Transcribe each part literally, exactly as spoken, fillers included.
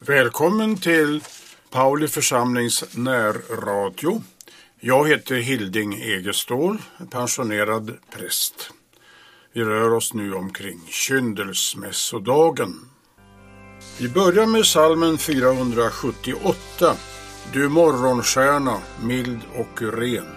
Välkommen till Pauli församlings närradio. Jag heter Hilding Egestål, pensionerad präst. Vi rör oss nu omkring kyndelsmässodagen. Vi börjar med psalmen fyrahundrasjuttioåtta. Du morgonstjärna, mild och ren.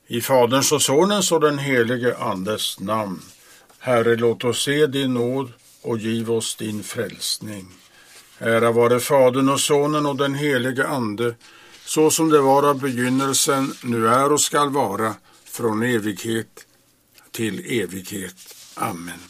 I Faderns och Sonens och den helige Andes namn. Herre, låt oss se din nåd och giv oss din frälsning. Ära vare Fadern och Sonen och den helige Ande, så som det var av begynnelsen, nu är och skall vara, från evighet till evighet. Amen.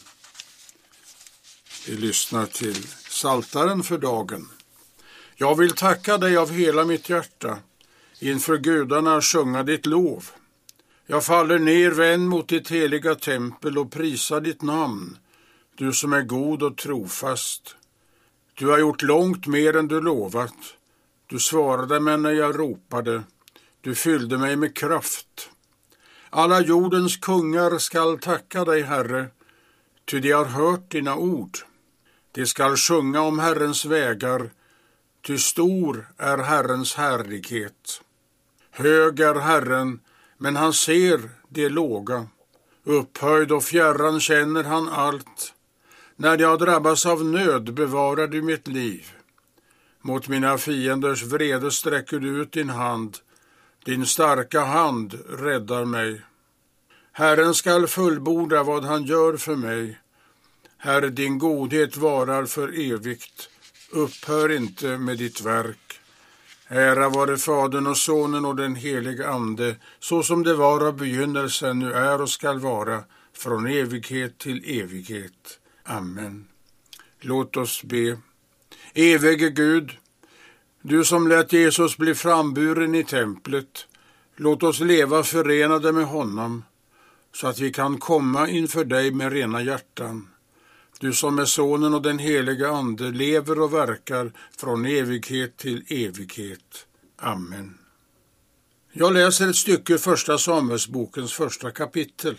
Vi lyssnar till Psaltaren för dagen. Jag vill tacka dig av hela mitt hjärta, inför gudarna sjunga ditt lov. Jag faller ner vänd mot ditt heliga tempel och prisar ditt namn, du som är god och trofast. Du har gjort långt mer än du lovat. Du svarade mig när jag ropade. Du fyllde mig med kraft. Alla jordens kungar skall tacka dig, Herre, ty de har hört dina ord. De skall sjunga om Herrens vägar, ty stor är Herrens härlighet. Hög är Herren, men han ser det låga. Upphöjd och fjärran känner han allt. När jag drabbas av nöd bevarar du mitt liv. Mot mina fienders vrede sträcker du ut din hand. Din starka hand räddar mig. Herren skall fullborda vad han gör för mig. Herre, din godhet varar för evigt. Upphör inte med ditt verk. Ära vare Fadern och Sonen och den helige Ande, så som det var av begynnelsen, nu är och skall vara, från evighet till evighet. Amen. Låt oss be. Evige Gud, du som lät Jesus bli framburen i templet, låt oss leva förenade med honom, så att vi kan komma inför dig med rena hjärtan. Du som är Sonen och den helige Ande lever och verkar från evighet till evighet. Amen. Jag läser ett stycke ur första Samuelsbokens första kapitel.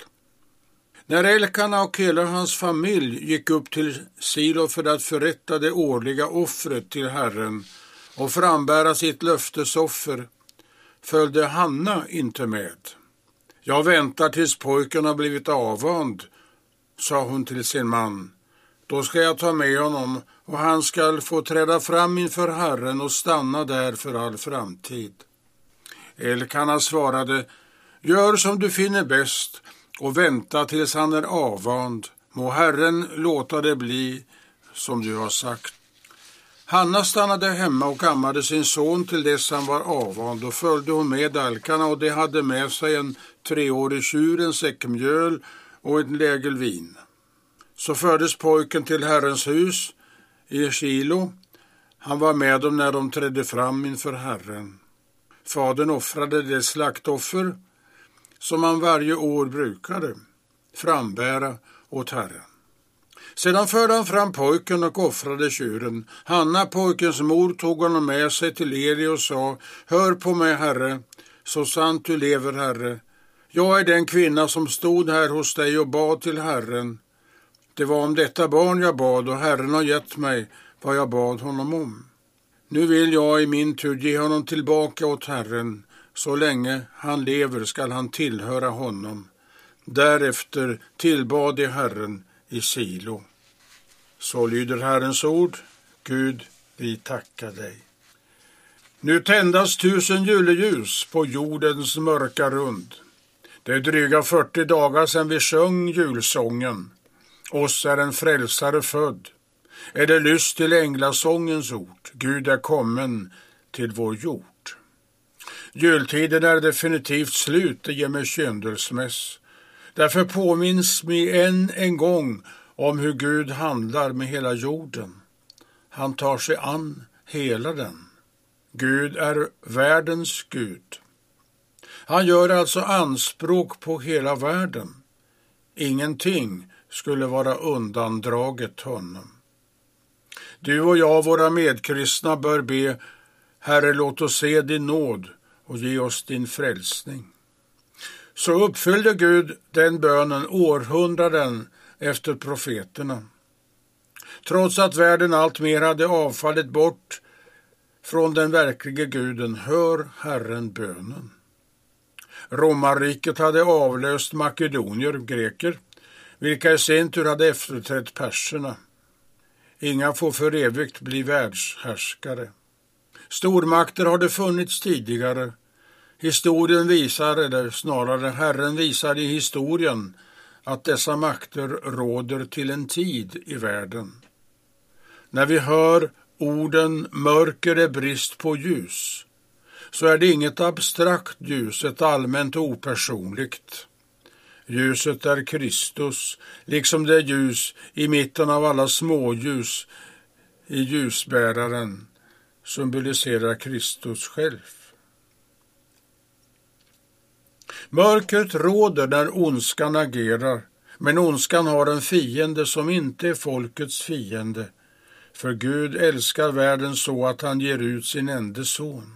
När Elkana och hela hans familj gick upp till Silo för att förrätta det årliga offret till Herren och frambära sitt löftesoffer, följde Hanna inte med. Jag väntar tills pojken har blivit avvand, sa hon till sin man. Då ska jag ta med honom och han ska få träda fram inför Herren och stanna där för all framtid. Elkana svarade, gör som du finner bäst och vänta tills han är avvand. Må Herren låta det bli som du har sagt. Hanna stannade hemma och ammade sin son till dess han var avvand. Då följde hon med Elkana och de hade med sig en treårig tjur, en säck mjöl och en lägel vin. Så fördes pojken till Herrens hus i Silo. Han var med dem när de trädde fram inför Herren. Fadern offrade det slaktoffer som han varje år brukade frambära åt Herren. Sedan förde han fram pojken och offrade tjuren. Hanna, pojkens mor, tog honom med sig till Eli och sa, hör på mig, Herre, så sant du lever, Herre. Jag är den kvinna som stod här hos dig och bad till Herren. Det var om detta barn jag bad och Herren har gett mig vad jag bad honom om. Nu vill jag i min tur ge honom tillbaka åt Herren. Så länge han lever skall han tillhöra honom. Därefter tillbad de Herren i Silo. Så lyder Herrens ord. Gud, vi tackar dig. Nu tändas tusen juleljus på jordens mörka rund. Det är dryga fyrtio dagar sedan vi sjöng julsången. Oss är en frälsare född. Är det lyst till änglasångens ord. Gud är kommen till vår jord. Jultiden är definitivt slut, det ger mig köndelsmäss. Därför påminns mig än en gång om hur Gud handlar med hela jorden. Han tar sig an hela den. Gud är världens Gud. Han gör alltså anspråk på hela världen. Ingenting skulle vara undandraget honom. Du och jag, våra medkristna, bör be, Herre, låt oss se din nåd och ge oss din frälsning. Så uppfyllde Gud den bönen århundraden efter profeterna. Trots att världen allt mer hade avfallit bort från den verkliga guden, hör Herren bönen. Romarriket hade avlöst makedonier, greker, vilka i sin tur hade efterträtt perserna. Inga får för evigt bli världshärskare. Stormakter har det funnits tidigare. Historien visar, eller snarare Herren visar i historien, att dessa makter råder till en tid i världen. När vi hör orden mörker är brist på ljus, så är det inget abstrakt ljus, ett allmänt opersonligt. Ljuset är Kristus, liksom det ljus i mitten av alla småljus i ljusbäraren symboliserar Kristus själv. Mörkret råder när ondskan agerar, men ondskan har en fiende som inte är folkets fiende, för Gud älskar världen så att han ger ut sin enda son.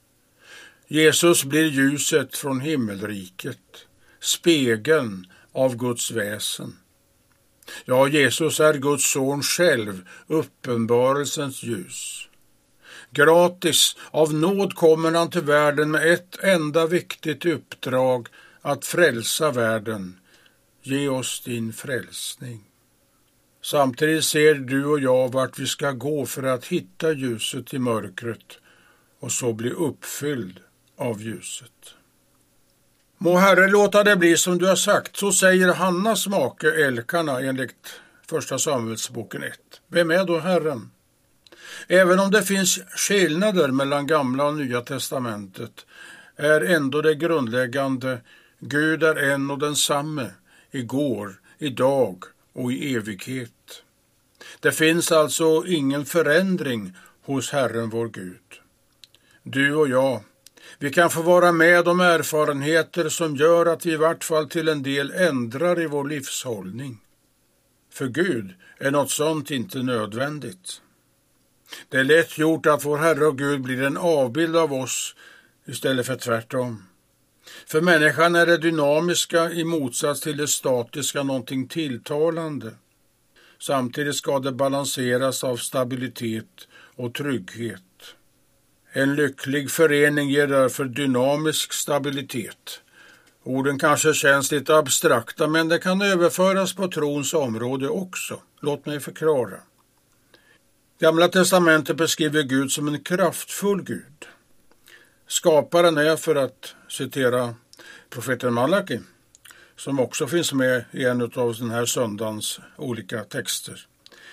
Jesus blir ljuset från himmelriket, spegeln av Guds väsen. Ja, Jesus är Guds son själv, uppenbarelsens ljus. Gratis, av nåd kommer han till världen med ett enda viktigt uppdrag, att frälsa världen. Ge oss din frälsning. Samtidigt ser du och jag vart vi ska gå för att hitta ljuset i mörkret och så bli uppfylld av ljuset. Må Herre låta det bli som du har sagt, så säger Hannas make Elkana enligt första Samuelsboken ett. Vem är då Herren? Även om det finns skillnader mellan gamla och nya testamentet är ändå det grundläggande: Gud är en och densamme, igår, idag och i evighet. Det finns alltså ingen förändring hos Herren vår Gud. Du och jag, vi kan få vara med om erfarenheter som gör att vi i vart fall till en del ändrar i vår livshållning. För Gud är något sånt inte nödvändigt. Det är lätt gjort att vår Herre och Gud blir en avbild av oss istället för tvärtom. För människan är det dynamiska i motsats till det statiska någonting tilltalande. Samtidigt ska det balanseras av stabilitet och trygghet. En lycklig förening ger därför dynamisk stabilitet. Orden kanske känns lite abstrakta, men det kan överföras på trons område också. Låt mig förklara. Gamla testamentet beskriver Gud som en kraftfull Gud. Skaparen är, för att citera profeten Malaki, som också finns med i en av den här söndagens olika texter.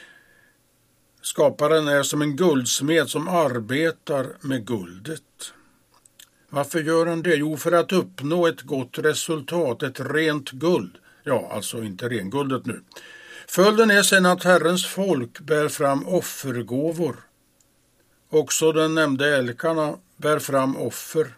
Skaparen är som en guldsmed som arbetar med guldet. Varför gör han det? Jo, för att uppnå ett gott resultat, ett rent guld. Ja, alltså inte renguldet nu. Följden är sedan att Herrens folk bär fram offergåvor. Också den nämnde Elkana bär fram offer.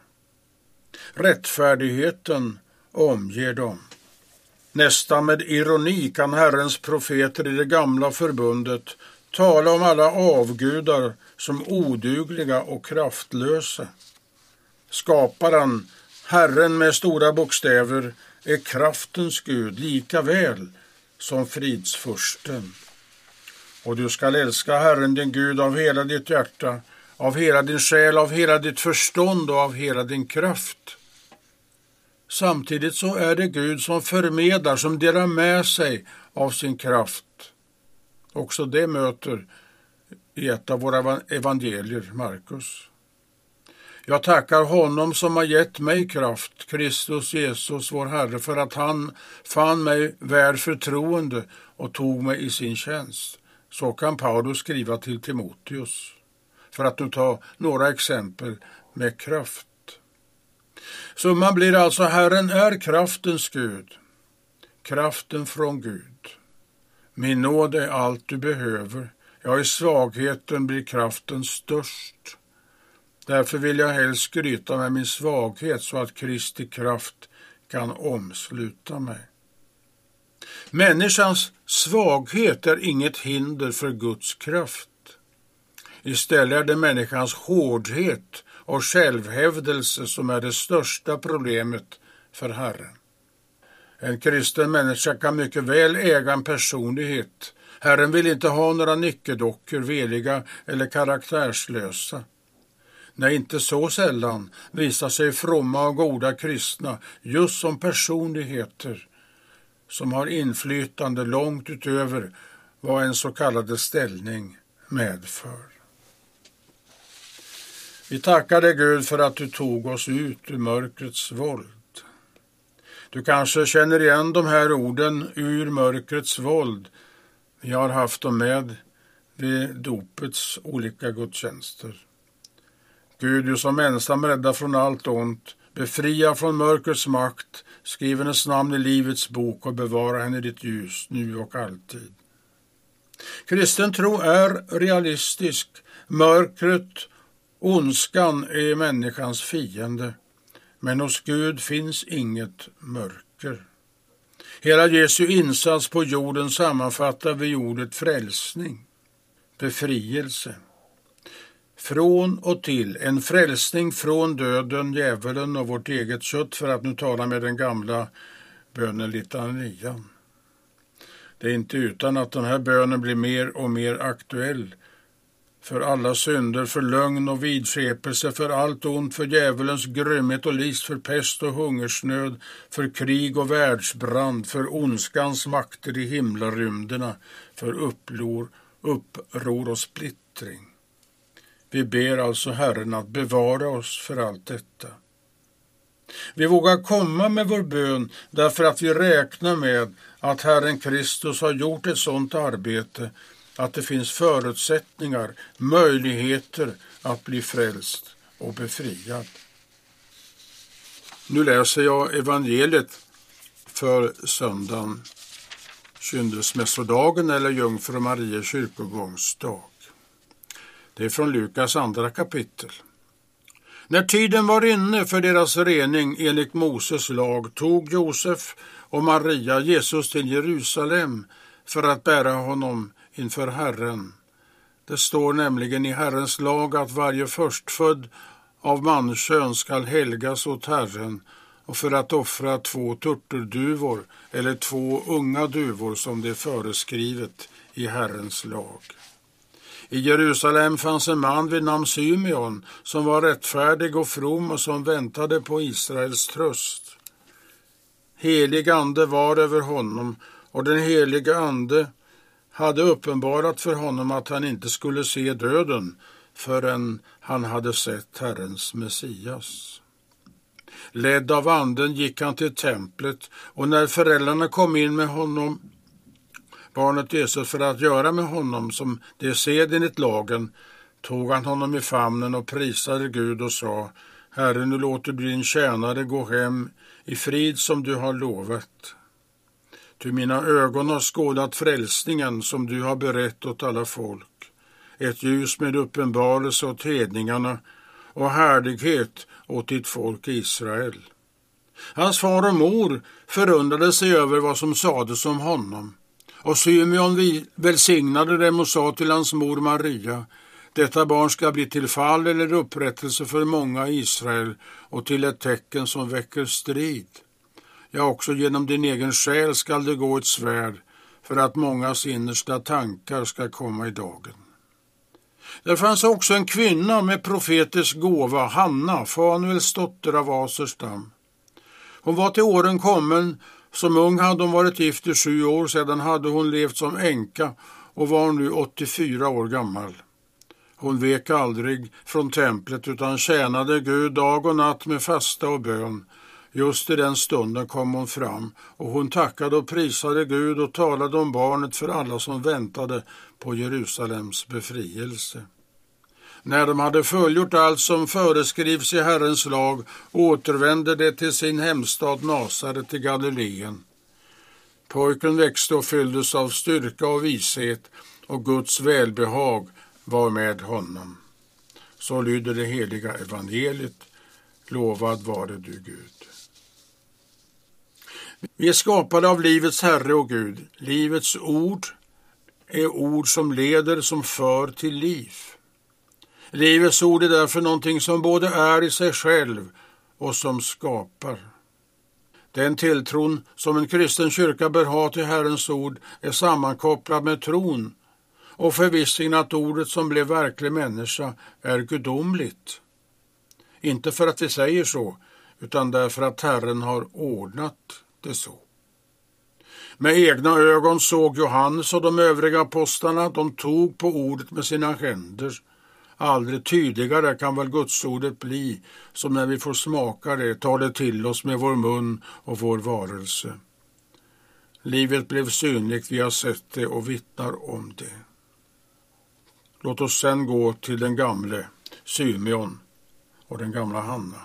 Rättfärdigheten omger dem. Nästan med ironi kan Herrens profeter i det gamla förbundet tala om alla avgudar som odugliga och kraftlösa. Skaparen, Herren med stora bokstäver, är kraftens Gud lika väl som fridsfursten. Och du skall älska Herren din Gud av hela ditt hjärta, av hela din själ, av hela ditt förstånd och av hela din kraft. Samtidigt så är det Gud som förmedlar, som delar med sig av sin kraft. Också det möter i ett av våra evangelier, Markus. Jag tackar honom som har gett mig kraft, Kristus Jesus vår Herre, för att han fann mig värd förtroende och tog mig i sin tjänst. Så kan Paulus skriva till Timoteus, för att nu ta några exempel med kraft. Summan blir alltså: Herren är kraftens Gud, kraften från Gud. Min nåd är allt du behöver. Ja, i svagheten blir kraften störst. Därför vill jag helst skryta med min svaghet så att Kristi kraft kan omsluta mig. Människans svaghet är inget hinder för Guds kraft. Istället är det människans hårdhet och självhävdelse som är det största problemet för Herren. En kristen människa kan mycket väl äga en personlighet. Herren vill inte ha några nickedockor, veliga eller karaktärslösa. Nej, inte så sällan visar sig fromma och goda kristna just som personligheter som har inflytande långt utöver vad en så kallad ställning medför. Vi tackar dig, Gud, för att du tog oss ut ur mörkrets våld. Du kanske känner igen de här orden, ur mörkrets våld. Vi har haft dem med vid dopets olika gudstjänster. Gud, du som ensam räddar från allt ont, befria från mörkrets makt, skriv hennes namn i livets bok och bevara henne i ditt ljus, nu och alltid. Kristen tro är realistisk. Mörkret, ondskan är människans fiende. Men hos Gud finns inget mörker. Hela Jesu insats på jorden sammanfattar vi ordet frälsning, befrielse. Från och till, en frälsning från döden, djävulen och vårt eget kött, för att nu tala med den gamla bönen litanian. Det är inte utan att den här bönen blir mer och mer aktuell. För alla synder, för lögn och vidskepelse, för allt ont, för djävulens grymhet och list, för pest och hungersnöd, för krig och världsbrand, för ondskans makter i himlarymderna, för uppror, uppror och splittring. Vi ber alltså Herren att bevara oss för allt detta. Vi vågar komma med vår bön därför att vi räknar med att Herren Kristus har gjort ett sådant arbete att det finns förutsättningar, möjligheter att bli frälst och befriad. Nu läser jag evangeliet för söndagen, kyndelsmässodagen eller Jungfru Maria kyrkogångsdag. Det är från Lukas andra kapitel. När tiden var inne för deras rening enligt Moses lag tog Josef och Maria Jesus till Jerusalem för att bära honom inför Herren. Det står nämligen i Herrens lag att varje förstfödd av manskön skall helgas åt Herren, och för att offra två turturduvor eller två unga duvor som det är föreskrivet i Herrens lag. I Jerusalem fanns en man vid namn Symeon som var rättfärdig och from och som väntade på Israels tröst. Helig ande var över honom, och den heliga ande hade uppenbarat för honom att han inte skulle se döden förrän han hade sett Herrens Messias. Ledd av anden gick han till templet, och när föräldrarna kom in med honom, barnet Jesus, för att göra med honom som det sed enligt lagen, tog han honom i famnen och prisade Gud och sa: Herre, nu låter du din tjänare gå hem i frid som du har lovat. Ty mina ögon har skådat frälsningen som du har berett åt alla folk, ett ljus med uppenbarelse åt hedningarna och härlighet åt ditt folk Israel. Hans far och mor förundrade sig över vad som sades om honom. Och Symeon välsignade dem och sa till hans mor Maria: detta barn ska bli till fall eller upprättelse för många i Israel och till ett tecken som väcker strid. Ja, också genom din egen själ skall det gå ett svärd, för att mångas innersta tankar ska komma i dagen. Där fanns också en kvinna med profetisk gåva, Hanna, Fanuels dotter av Aserstam. Hon var till åren kommen. Som ung hade hon varit gift i sju år, sedan hade hon levt som änka och var nu åttiofyra år gammal. Hon vek aldrig från templet utan tjänade Gud dag och natt med fasta och bön. Just i den stunden kom hon fram, och hon tackade och prisade Gud och talade om barnet för alla som väntade på Jerusalems befrielse. När de hade fullgjort allt som föreskrivs i Herrens lag återvände de till sin hemstad Nasaret i Galileen. Pojken växte och fylldes av styrka och vishet, och Guds välbehag var med honom. Så lyder det heliga evangeliet. Lovad vare du, Gud. Vi är skapade av livets Herre och Gud. Livets ord är ord som leder, som för till liv. Livets ord är därför någonting som både är i sig själv och som skapar. Den tilltron som en kristen kyrka bör ha till Herrens ord är sammankopplad med tron och förvissningen att ordet som blev verklig människa är gudomligt. Inte för att vi säger så, utan därför att Herren har ordnat det så. Med egna ögon såg Johannes och de övriga apostlarna, de tog på ordet med sina händer. Aldrig tydligare kan väl Guds ordet bli, som när vi får smaka det, tar det till oss med vår mun och vår varelse. Livet blev synligt, vi har sett det och vittnar om det. Låt oss sen gå till den gamle Symeon och den gamla Hanna.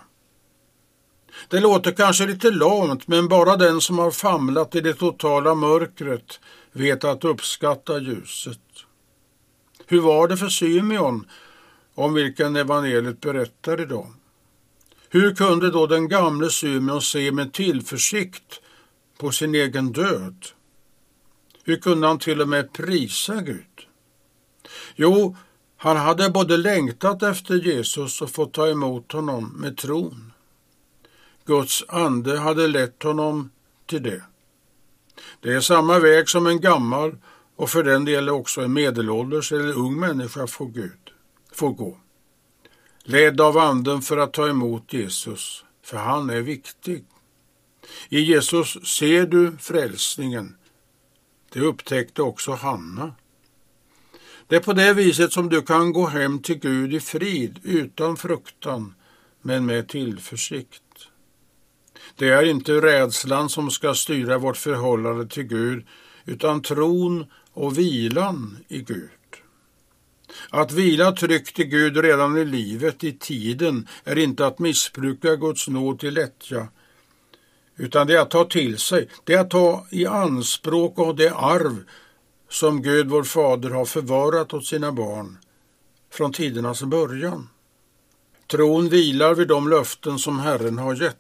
Det låter kanske lite långt, men bara den som har famlat i det totala mörkret vet att uppskatta ljuset. Hur var det för Symeon, om vilken evangeliet berättar idag? Hur kunde då den gamle Symeon se med tillförsikt på sin egen död? Hur kunde han till och med prisa Gud? Jo, han hade både längtat efter Jesus och fått ta emot honom med tron. Guds ande hade lett honom till det. Det är samma väg som en gammal och för den delen också en medelålders eller ung människa får Gud får gå. Ledd av anden för att ta emot Jesus, för han är viktig. I Jesus ser du frälsningen. Det upptäckte också Hanna. Det är på det viset som du kan gå hem till Gud i frid, utan fruktan, men med tillförsikt. Det är inte rädslan som ska styra vårt förhållande till Gud, utan tron och vilan i Gud. Att vila tryggt i Gud redan i livet, i tiden, är inte att missbruka Guds nåd till lättja, utan det är att ta till sig, det är att ta i anspråk av det arv som Gud vår fader har förvarat åt sina barn från tidernas början. Tron vilar vid de löften som Herren har gett.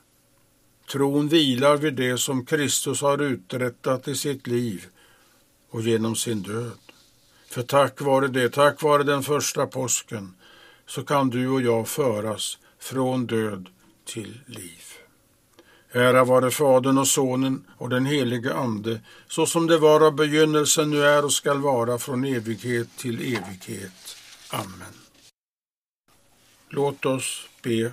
Tron vilar vid det som Kristus har uträttat i sitt liv och genom sin död. För tack vare det, tack vare den första påsken, så kan du och jag föras från död till liv. Ära vare Fadern och Sonen och den helige Ande, så som det var av begynnelsen, nu är och skall vara från evighet till evighet. Amen. Låt oss be.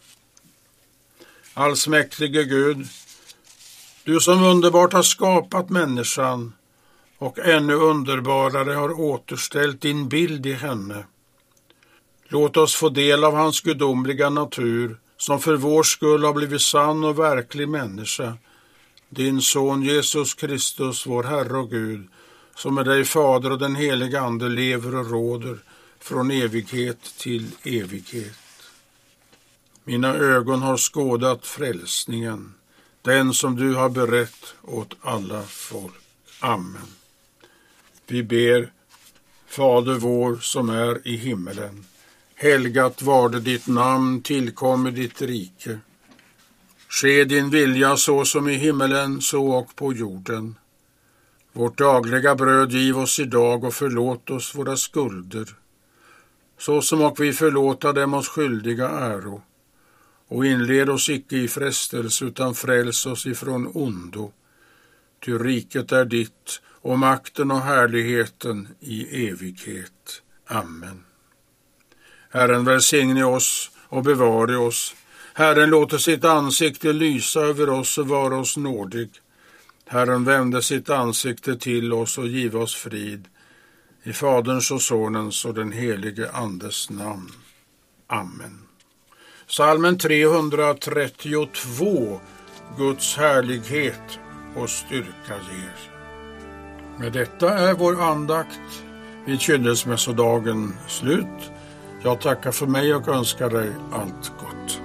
Allsmäktige Gud, du som underbart har skapat människan och ännu underbarare har återställt din bild i henne. Låt oss få del av hans gudomliga natur, som för vår skull har blivit sann och verklig människa, din son Jesus Kristus, vår Herre och Gud, som med dig Fader och den heliga Ande lever och råder från evighet till evighet. Mina ögon har skådat frälsningen, den som du har berett åt alla folk. Amen. Vi ber, Fader vår som är i himmelen. Helgat varde ditt namn, tillkommer ditt rike. Ske din vilja så som i himmelen, så och på jorden. Vårt dagliga bröd giv oss idag och förlåt oss våra skulder, så som och vi förlåta dem oss skyldiga äro. Och inled oss icke i frestelse, utan fräls oss ifrån ondo. Ty riket är ditt, och makten och härligheten i evighet. Amen. Herren välsigne oss och bevare oss. Herren låter sitt ansikte lysa över oss och vara oss nådig. Herren vände sitt ansikte till oss och giv oss frid. I Faderns och Sonens och den helige Andes namn. Amen. Psalmen trehundratrettiotvå, Guds härlighet och styrka ger. Med detta är vår andakt vid kynnelsmässodagen slut. Jag tackar för mig och önskar dig allt gott.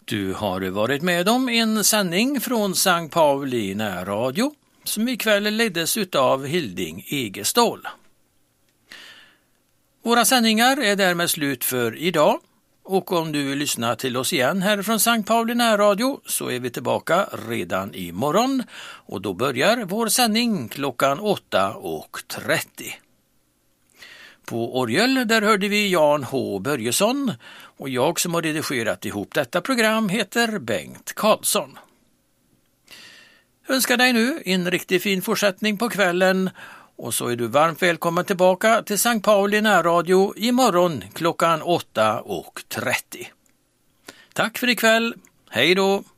Du har varit med om en sändning från Sankt Pauli närradio som ikväll leddes av Hilding Egestål. Våra sändningar är därmed slut för idag, och om du vill lyssna till oss igen här från Sankt Pauli närradio så är vi tillbaka redan imorgon, och då börjar vår sändning klockan åtta och trettio. På orgel där hörde vi Jan H. Börjesson, och jag som har redigerat ihop detta program heter Bengt Karlsson. Önskar dig nu en riktigt fin fortsättning på kvällen, och så är du varmt välkommen tillbaka till Sankt Pauli närradio imorgon klockan åtta och trettio. Tack för ikväll, hej då!